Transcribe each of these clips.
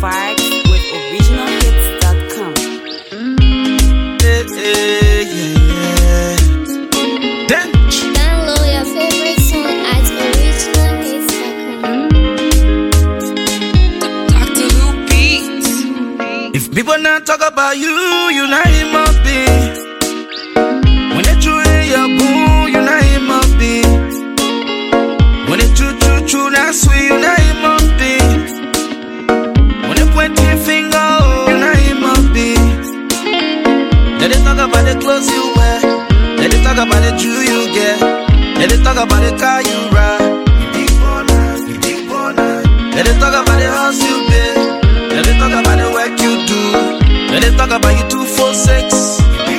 vibes with originalhits.com. Download your favorite song at originalhits.com. Dr. Lou Beats. If people not talk about you, you not him up be. When they chew in your boo, you not him up be. When they chew, not sweet, you not him up be. When they point your finger, you not him up be. Let they talk about the clothes you wear. Let they talk about the Jew you get. Let they talk about the car you ride. You deep on that. Let they talk about the house you build. Let they talk about the work you do. Let they talk about you 246.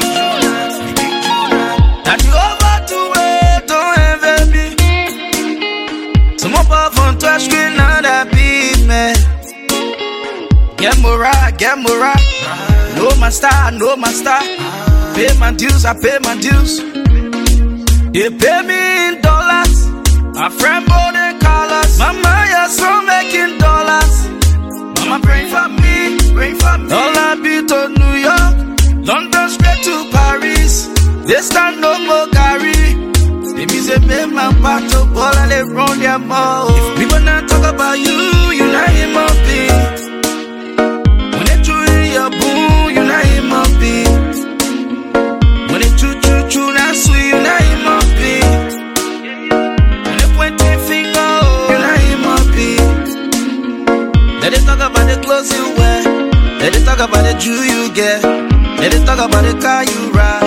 That you over to it, don't ever be. Some up on to a screen, now that be me. Get more right. Know my star, Pay my dues, I pay my dues. You pay me in dollars. My friend bought in colors. Mama, you're so making dollars. Mama, pray for me. All I be to New York, London straight to Paris. This time no more Gary. Baby say make my part to ball and they run their mouth. If people not talk about you, you not him up be. When they chew in your boo, you not him up be. When they chew, not sweet, you not him up be. When they point their finger, you not him up be. Let they talk about the clothes you wear. Let they talk about the Jew you get. Let they talk about the car you ride.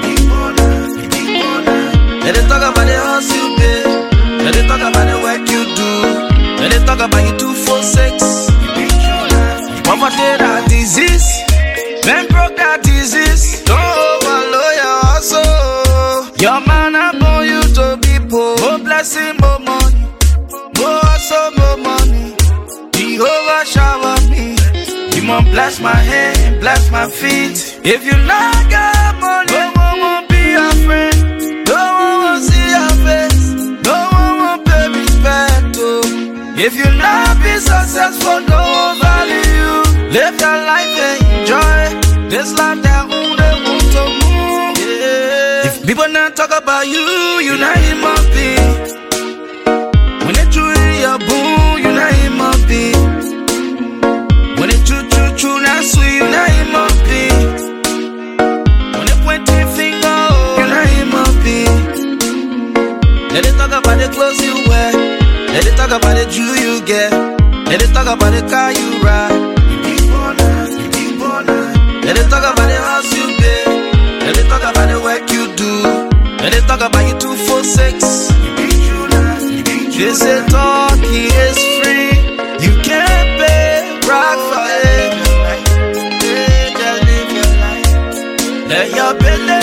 Let they talk about the house you build. Let they talk about the work you do. Let they talk about you 246. Poverty that disease. Men broke that disease. Don't overload your hustle. Your man upon you to be poor. More blessing, more money. More hustle, more money. Jehovah shower me. You won't bless my hand, bless my feet. If you not got money, no one won't be your friend. No one won't see your face. No one won't pay respect to. If you not be successful, no one value you. Live your life and enjoy this life that who they want to move. Yeah. If people not talk about you, you not him up be. When they chew in your boo, you not him up be. When they chew, not sweet, you not him up be. When they point your finger, you not him up be. Let they talk about the clothes you wear. Let they talk about the Jew you get. Let they talk about the car you ride. You deep on that. Let they talk about the house you build. Let they talk about the work you do. Let they talk about you 246. They say talking is free. You can't pay rock for it. Just live your life. Let your belly